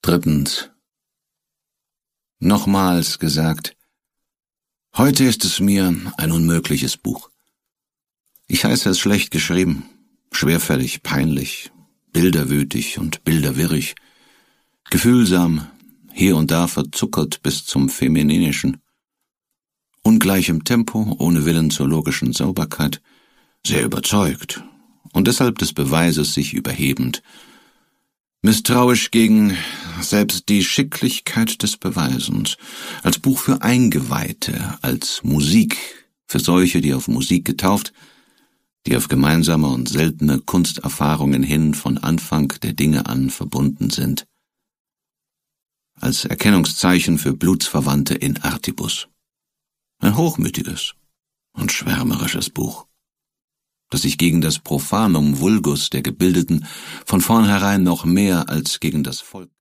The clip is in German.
Drittens. Nochmals gesagt, heute ist es mir ein unmögliches Buch. Ich heiße es schlecht geschrieben, schwerfällig, peinlich, bilderwütig und bilderwirrig, gefühlsam, hier und da verzuckert bis zum Femininischen, ungleich im Tempo, ohne Willen zur logischen Sauberkeit, sehr überzeugt und deshalb des Beweises sich überhebend, misstrauisch gegen selbst die Schicklichkeit des Beweisens, als Buch für Eingeweihte, als Musik für solche, die auf Musik getauft, die auf gemeinsame und seltene Kunsterfahrungen hin von Anfang der Dinge an verbunden sind, als Erkennungszeichen für Blutsverwandte in Artibus. Ein hochmütiges und schwärmerisches Buch, das sich gegen das Profanum vulgus der Gebildeten von vornherein noch mehr als gegen das Volk